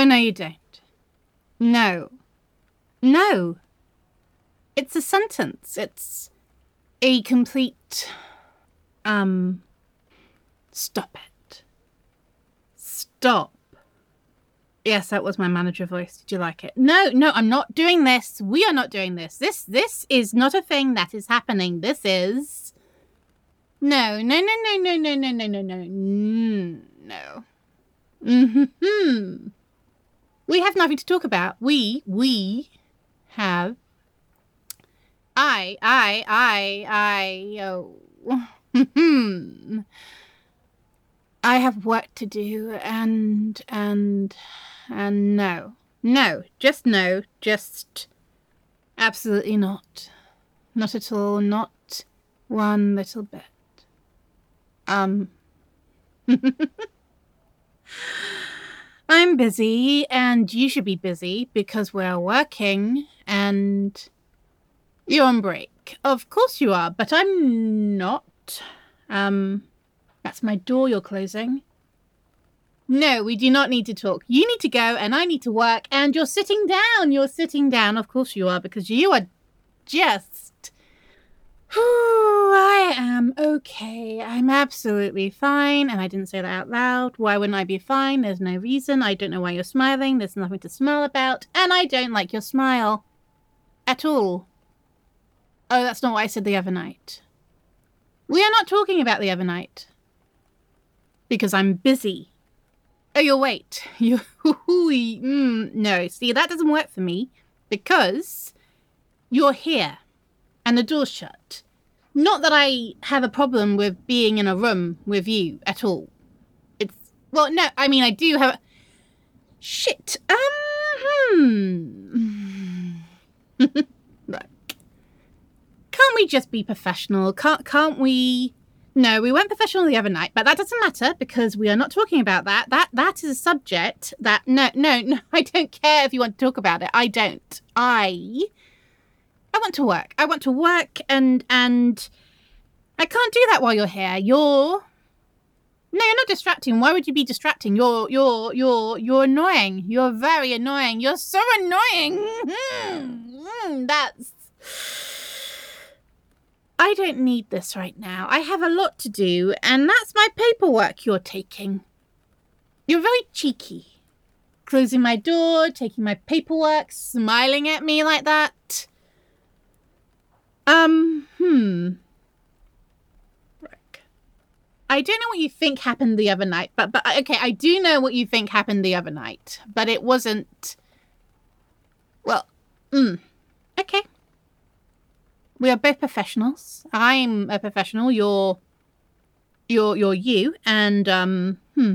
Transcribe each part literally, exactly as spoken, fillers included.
Oh, no, you don't. No. No. It's a sentence. It's a complete... Um... Stop it. Stop. Yes, that was my manager voice. Did you like it? No, no, I'm not doing this. We are not doing this. This this is not a thing that is happening. This is... No, no, no, no, no, no, no, no, no, no, no. Mm-hmm. We have nothing to talk about. We, we have... I, I, I, I, oh... I have work to do, and, and, and no. No, just no, just absolutely not. Not at all, not one little bit. Um, I'm busy, and you should be busy, because we're working, and you're on break. Of course you are, but I'm not. Um... That's my door you're closing. No, we do not need to talk. You need to go and I need to work and you're sitting down. You're sitting down. Of course you are, because you are just... I am okay. I'm absolutely fine. And I didn't say that out loud. Why wouldn't I be fine? There's no reason. I don't know why you're smiling. There's nothing to smile about. And I don't like your smile. At all. Oh, that's not what I said the other night. We are not talking about the other night. Because I'm busy. Oh, you'll wait. You, mm, no, see, that doesn't work for me. Because you're here. And the door's shut. Not that I have a problem with being in a room with you at all. It's, well, no, I mean, I do have... A, shit. Um, hmm. Look. Can't we just be professional? Can't, can't we... No, we weren't professional the other night, but that doesn't matter because we are not talking about that. That that is a subject that no, no, no. I don't care if you want to talk about it. I don't. I I want to work. I want to work, and and I can't do that while you're here. You're no, you're not distracting. Why would you be distracting? You're you're you're you're annoying. You're very annoying. You're so annoying. That's. I don't need this right now. I have a lot to do, and that's my paperwork you're taking. You're very cheeky. Closing my door, taking my paperwork, smiling at me like that. Um, hmm. Rick. I don't know what you think happened the other night, but, but okay, I do know what you think happened the other night, but it wasn't... Well, mm, okay. We are both professionals. I'm a professional. You're, you're, you're you. And, um, hmm.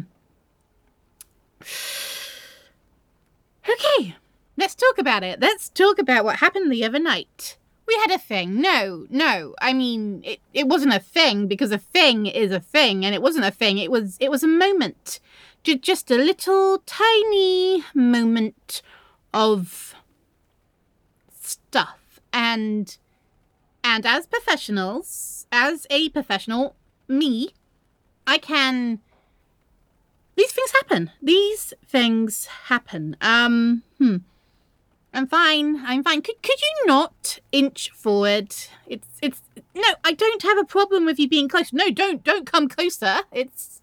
Okay. Let's talk about it. Let's talk about what happened the other night. We had a thing. No, no. I mean, it, it wasn't a thing because a thing is a thing and it wasn't a thing. It was, it was a moment. Just a little tiny moment of stuff. And... And as professionals, as a professional, me, I can... These things happen. These things happen. Um, hmm. I'm fine. I'm fine. Could could you not inch forward? It's, it's... No, I don't have a problem with you being close. No, don't, don't come closer. It's...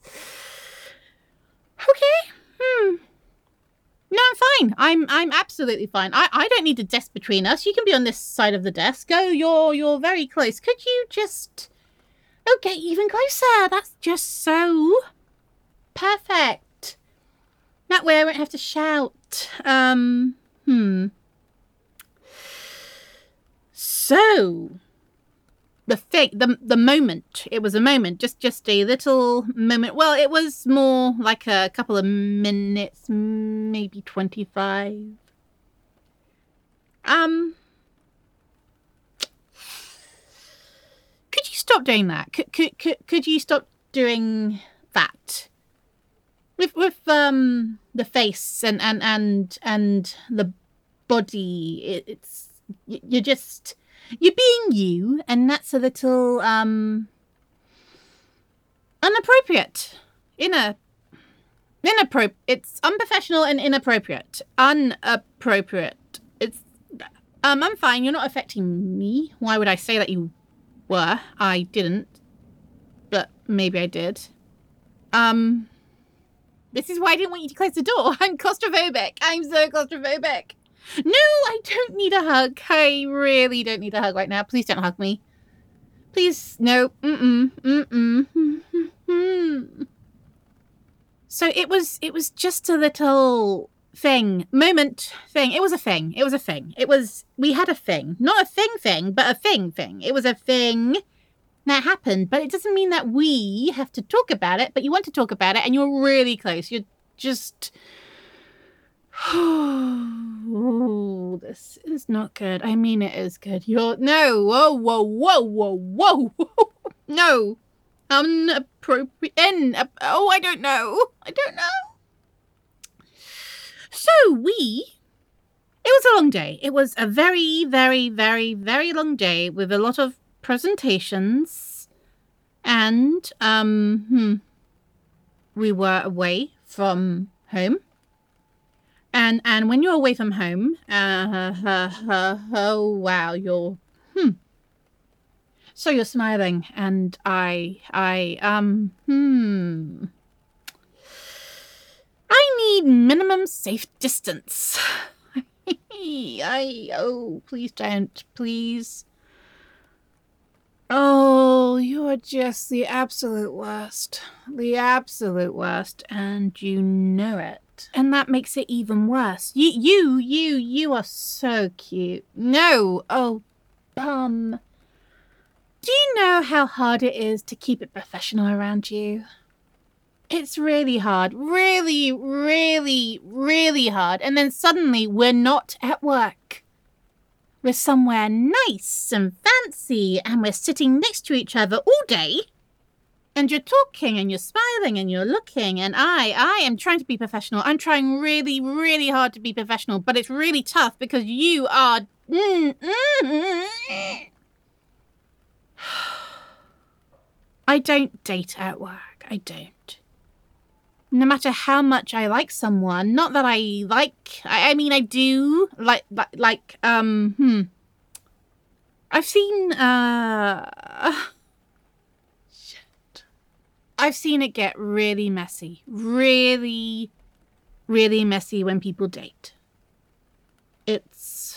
Okay. Hmm. No, I'm fine. I'm I'm absolutely fine. I, I don't need a desk between us. You can be on this side of the desk. Oh, you're you're very close. Could you just... Oh, get even closer. That's just so perfect. That way I won't have to shout. Um, hmm. So, the thing, the the moment. It was a moment. Just just a little moment. Well, it was more like a couple of minutes, maybe twenty-five. Um, could you stop doing that? Could could could, could you stop doing that? With with um the face and and and and the body. It, it's you're just. You're being you, and that's a little, um, inappropriate. In a, Inappropriate. It's unprofessional and inappropriate. Unappropriate. It's... Um, I'm fine. You're not affecting me. Why would I say that you were? I didn't. But maybe I did. Um... This is why I didn't want you to close the door. I'm claustrophobic. I'm so claustrophobic. No, I don't need a hug. I really don't need a hug right now. Please don't hug me. Please, no. Mm-mm. Mm-mm. So it was, it was just a little thing. Moment thing. It was a thing. It was a thing. It was, we had a thing. Not a thing thing, but a thing thing. It was a thing that happened, but it doesn't mean that we have to talk about it, but you want to talk about it and you're really close. You're just... Oh, this is not good. I mean, it is good. You're... No. Whoa, whoa, whoa, whoa, whoa. No. Unappropriate. In... Oh, I don't know. I don't know. So we... It was a long day. It was a very, very, very, very long day with a lot of presentations, and um hmm, we were away from home, and and when you're away from home, uh, uh, uh, oh wow, you're hmm so you're smiling, and I I um hmm I need minimum safe distance. I oh please don't, please. Oh, you're just the absolute worst. The absolute worst. And you know it. And that makes it even worse. You, you, you, you are so cute. No. Oh, bum. Do you know how hard it is to keep it professional around you? It's really hard. Really, really, really hard. And then suddenly we're not at work. We're somewhere nice and fancy, and we're sitting next to each other all day. And you're talking, and you're smiling, and you're looking, and I, I am trying to be professional. I'm trying really, really hard to be professional, but it's really tough because you are... Mm, mm, mm. I don't date at work. I don't. No matter how much I like someone, not that I like, I, I mean, I do, like, like, like, um, hmm. I've seen, uh, shit. I've seen it get really messy. Really, really messy when people date. It's,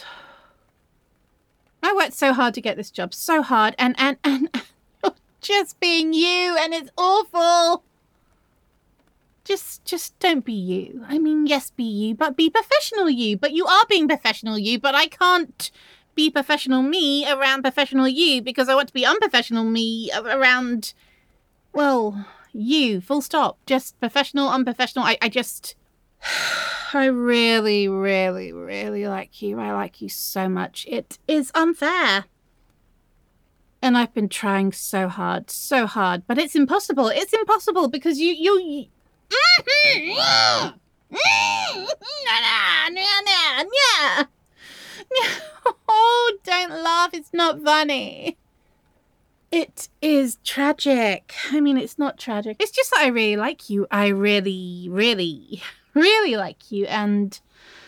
I worked so hard to get this job, so hard, and, and, and, just being you, and it's awful. Just, just don't be you. I mean, yes, be you, but be professional you. But you are being professional you, but I can't be professional me around professional you because I want to be unprofessional me around, well, you, full stop. Just professional, unprofessional. I, I just, I really, really, really like you. I like you so much. It is unfair. And I've been trying so hard, so hard, but it's impossible. It's impossible because you, you, you Oh, don't laugh. It's not funny. It is tragic. I mean, it's not tragic. It's just that I really like you. I really, really, really like you. And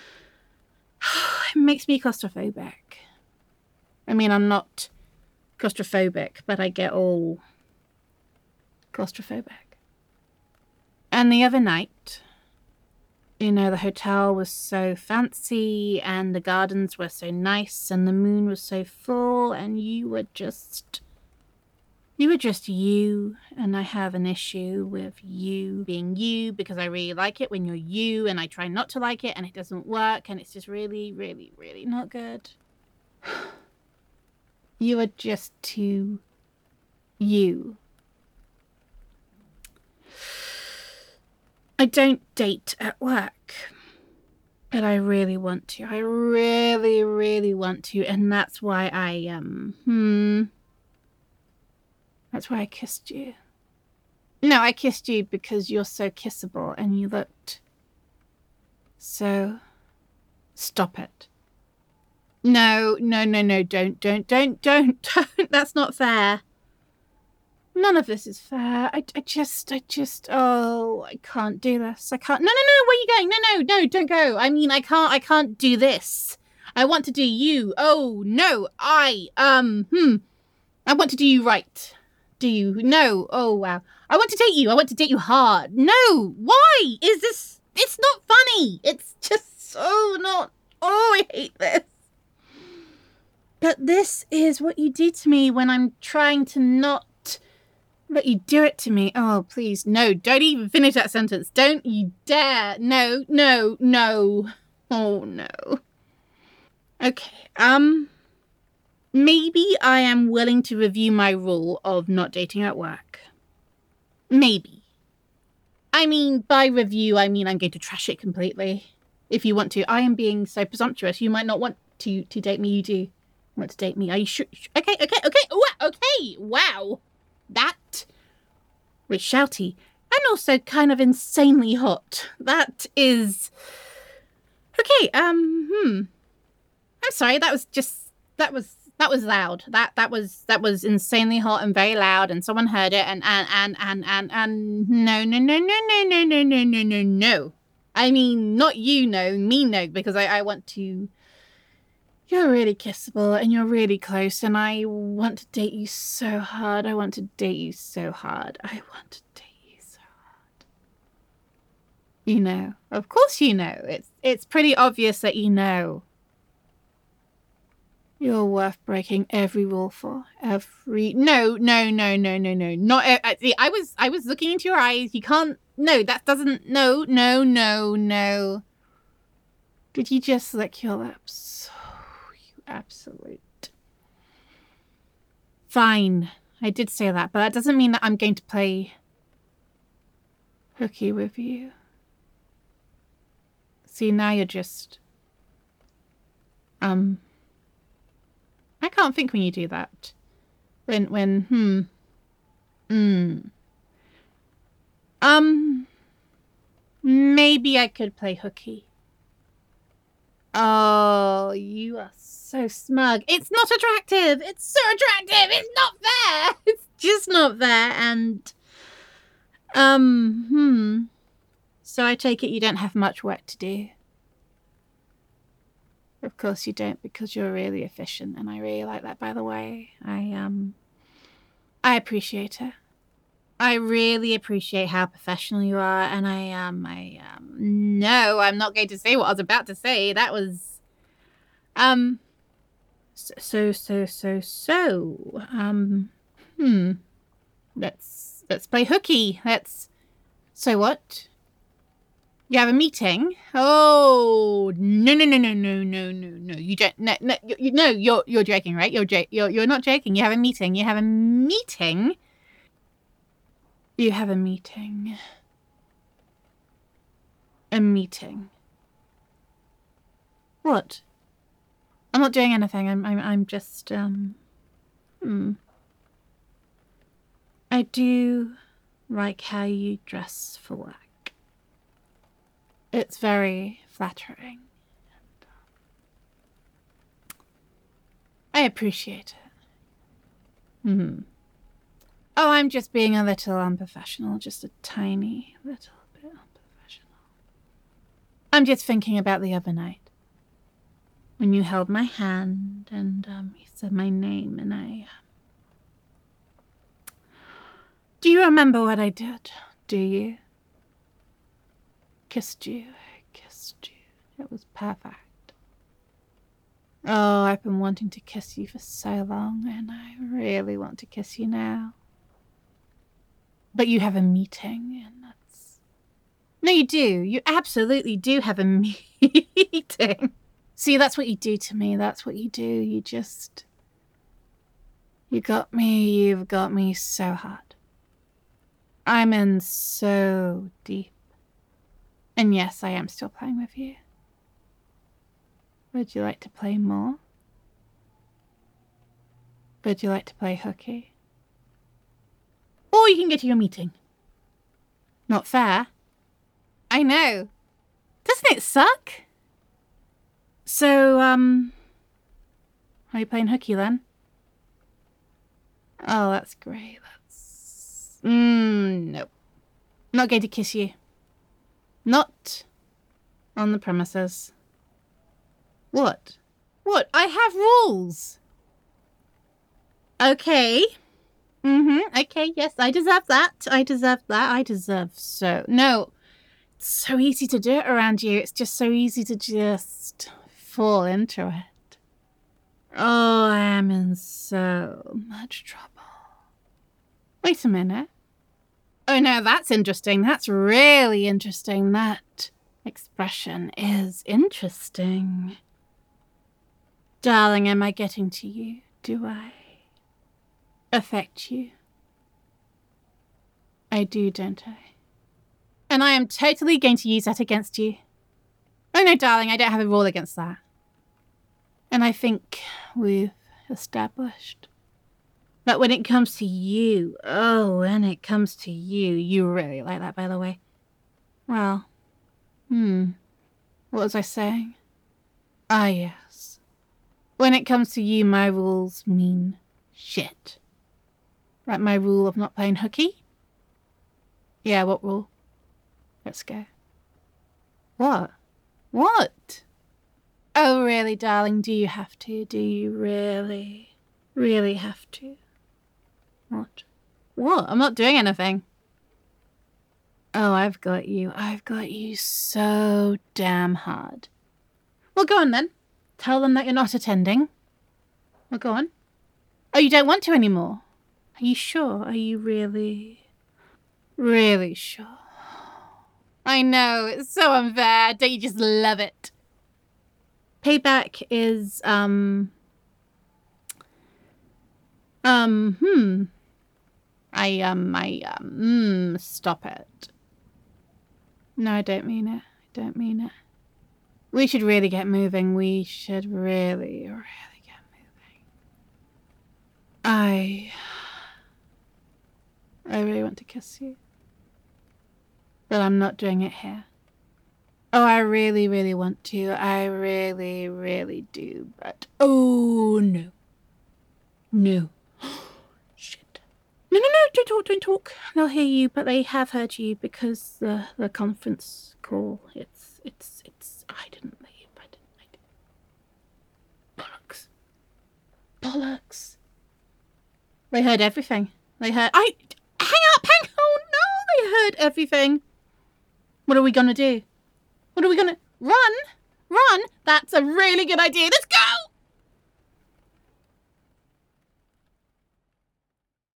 it makes me claustrophobic. I mean, I'm not claustrophobic, but I get all claustrophobic. And the other night, you know, the hotel was so fancy and the gardens were so nice and the moon was so full and you were just, you were just you. And I have an issue with you being you because I really like it when you're you and I try not to like it and it doesn't work and it's just really, really, really not good. You are just too you. I don't date at work, but I really want to. I really, really want to, and that's why I, um, hmm, that's why I kissed you. No, I kissed you because you're so kissable, and you looked so... Stop it. No, no, no, no, don't, don't, don't, don't, don't, that's not fair. None of this is fair. I, I just, I just, oh, I can't do this. I can't. No, no, no, where are you going? No, no, no, don't go. I mean, I can't, I can't do this. I want to do you. Oh, no, I, um, hmm. I want to do you right. Do you? No. Oh, wow. I want to date you. I want to date you hard. No. Why is this? It's not funny. It's just so not. Oh, I hate this. But this is what you do to me when I'm trying to not let you do it to me. Oh, please. No, don't even finish that sentence. Don't you dare. No, no, no. Oh, no. Okay, um... maybe I am willing to review my rule of not dating at work. Maybe. I mean, by review, I mean I'm going to trash it completely. If you want to. I am being so presumptuous. You might not want to, to date me. You do want to date me. Are you sure? Okay, okay, okay. Ooh, okay. Wow. That was shouty. And also kind of insanely hot. That is... Okay, um, hmm. I'm sorry, that was just... That was... That was loud. That that was that was insanely hot and very loud, and someone heard it. And and and and and, and no no no no no no no no no no no. I mean, not you, no, me, no, because I I want to. You're really kissable and you're really close, and I want to date you so hard. I want to date you so hard. I want to date you so hard. You know, of course you know. It's it's pretty obvious that you know. You're worth breaking every rule for. Every no, no, no, no, no, no. Not. Uh, see, I was, I was looking into your eyes. You can't. No, that doesn't. No, no, no, no. Did you just lick your lips? Oh, you absolute. Fine, I did say that, but that doesn't mean that I'm going to play hooky with you. See, now you're just. Um. I can't think when you do that. When, when, hmm. Hmm. Um. Maybe I could play hooky. Oh, you are so smug. It's not attractive. It's so attractive. It's not fair. It's just not fair. And, um, hmm. So I take it you don't have much work to do. Of course you don't, because you're really efficient, and I really like that, by the way. I, um, I appreciate it. I really appreciate how professional you are, and I, um, I, um, no, I'm not going to say what I was about to say. That was, um, so, so, so, so, so, um, hmm, let's, let's play hooky. Let's, so what? You have a meeting? Oh, no, no, no, no, no, no, no, no. You don't, no, no, you, no, you're, you're joking, right? You're, you're, you're not joking. You have a meeting. You have a meeting? You have a meeting. A meeting. What? I'm not doing anything. I'm, I'm, I'm just, um, hmm. I do like how you dress for work. It's very flattering. I appreciate it. Hmm. Oh, I'm just being a little unprofessional. Just a tiny little bit unprofessional. I'm just thinking about the other night. When you held my hand and um, you said my name and I... Um... Do you remember what I did? Do you? Kissed you. I kissed you. It was perfect. Oh, I've been wanting to kiss you for so long, and I really want to kiss you now. But you have a meeting, and that's... No, you do. You absolutely do have a meeting. See, that's what you do to me. That's what you do. You just... You got me. You've got me so hard. I'm in so deep. And yes, I am still playing with you. Would you like to play more? Would you like to play hooky? Or you can get to your meeting. Not fair. I know. Doesn't it suck? So, um... are you playing hooky then? Oh, that's great. That's Mm, no. Not going to kiss you. Not on the premises. What? What? I have rules. Okay. Mm-hmm. Okay, yes, I deserve that. I deserve that. I deserve so... No. It's so easy to do it around you. It's just so easy to just fall into it. Oh, I am in so much trouble. Wait a minute. Oh, no, that's interesting. That's really interesting. That expression is interesting. Darling, am I getting to you? Do I affect you? I do, don't I? And I am totally going to use that against you. Oh, no, darling, I don't have a rule against that. And I think we've established that when it comes to you, oh, when it comes to you, you really like that, by the way. Well, hmm, what was I saying? Ah, yes. When it comes to you, my rules mean shit. Like my rule of not playing hooky? Yeah, what rule? Let's go. What? What? Oh, really, darling? Do you have to? Do you really, really have to? What? What? I'm not doing anything. Oh, I've got you. I've got you so damn hard. Well, go on then. Tell them that you're not attending. Well, go on. Oh, you don't want to anymore? Are you sure? Are you really, really sure? I know, it's so unfair. Don't you just love it? Payback is, um... Um, hmm. I, um, I, um, mm, stop it. No, I don't mean it. I don't mean it. We should really get moving. We should really, really get moving. I... I really want to kiss you. But I'm not doing it here. Oh, I really, really want to. I really, really do. But, oh, no. No. Shit. No, no, no, don't talk, don't talk. They'll hear you, but they have heard you because the, the conference call, it's, it's, it's, I didn't leave. I didn't, I didn't. Bollocks. Bollocks. They heard everything. They heard, I, hang up, hang, oh no, they heard everything. What are we gonna do? What are we gonna... Run? Run? That's a really good idea. Let's go!